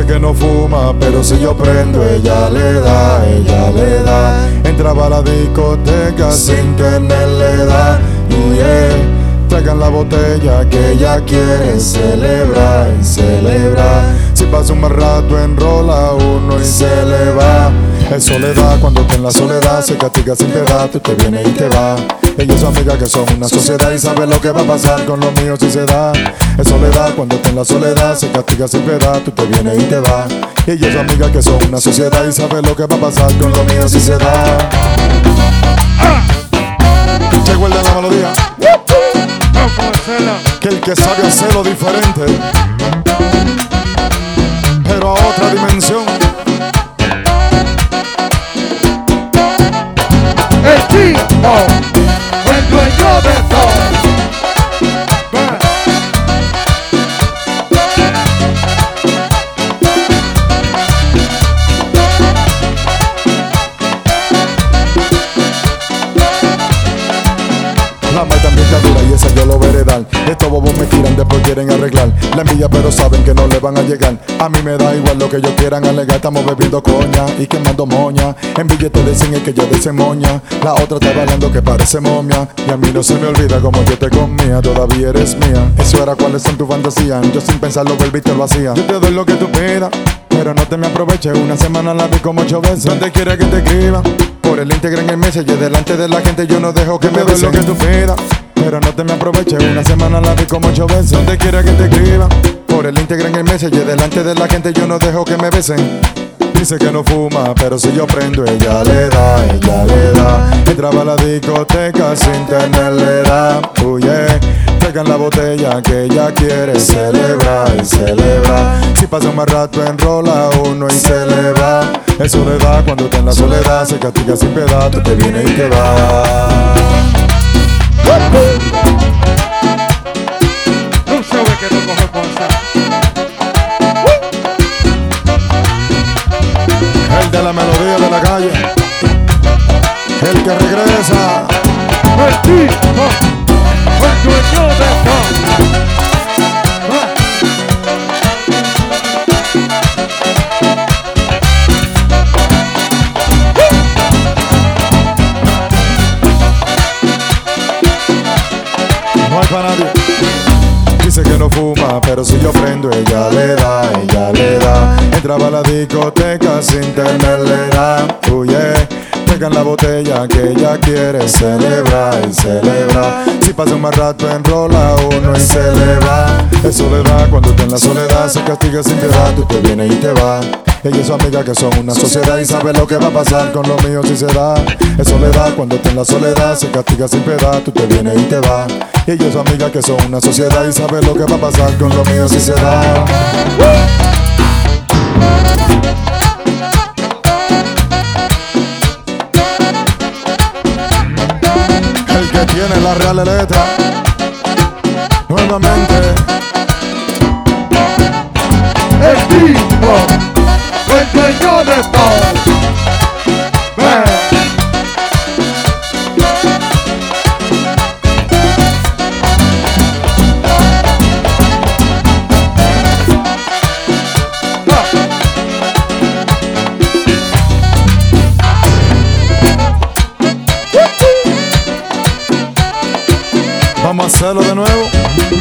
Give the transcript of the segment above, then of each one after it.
que no fuma, pero si yo prendo, ella le da, ella le da. Entraba a la discoteca sin tenerle edad. Traigan la botella que ella quiere celebrar y celebrar. Si pasa un mal rato enrola uno y se le va. Es soledad cuando está en la soledad, se castiga sin piedad, tú te vienes y te vas. Ella y su amiga que son una sociedad y saben lo que va a pasar con lo mío si se da. Es soledad cuando está en la soledad, se castiga sin piedad, tú te vienes y te vas. Ella y su amiga que son una sociedad y saben lo que va a pasar con lo mío si se da. Llegó el de la melodía, que el que sabe hacerlo diferente, pero a otra dimensión. El tipo, el dueño de todo. La madre también está dura y esa yo lo veré dar. Estos bobos me tiran, después quieren arreglar la envidia, pero saben que no le van a llegar. A mí me da igual lo que ellos quieran alegar. Estamos bebiendo coña y quemando moña. En billetes de 100 es que yo desemoña. La otra está bailando que parece momia. Y a mí no se me olvida como yo te comía. Todavía eres mía. Eso era cuáles son tus fantasías. Yo sin pensarlo volví y te lo hacía. Yo te doy lo que tú pidas, pero no te me aproveches. Una semana la vi como 8 veces. ¿Dónde quieres que te escriba? Por el Instagram en Messenger, delante de la gente yo no dejo que me doy lo que tú pidas, pero no te me aproveches. Una semana la vi como 8 veces. Donde quiera que te escriba, por el Instagram en Messenger, delante de la gente yo no dejo que me besen. Dice que no fuma, pero si yo prendo, ella le da, ella le da. Entraba a la discoteca sin tenerle edad. Traigan la botella que ella quiere celebrar y celebrar. Si pasa un mal rato enrola uno y se le va. Es soledad cuando está en la soledad, se castiga sin piedad, tú te vienes y te vas. No sabe que no coge fuerza. El de la melodía de la calle, el que regresa. El tipo, el dueño de todo. No hay para nadie. Dice que no fuma, pero si yo prendo, ella le da, ella le da. Entraba a la discoteca sin tenerle edad. Traigan la botella que ella quiere celebrar y celebrar. Si pasa un mal rato enrola uno y se le va. Es soledad cuando está en la soledad, se castiga sin piedad, tú te vienes y te vas. Ella y su amiga que son una sociedad y saben lo que va a pasar con lo mío si se da. Es soledad cuando está en la soledad, se castiga sin piedad, tú te vienes y te vas. Ella y su amiga que son una sociedad y saben lo que va a pasar con lo mío si se da. El que tiene la real letra, nuevamente. El tipo, el dueño de todo. Vamos a hacerlo de nuevo.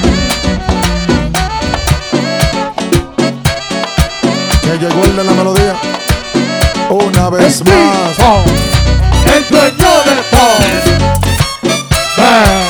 Que llegó el de la melodía. Una vez más. El dueño de todo.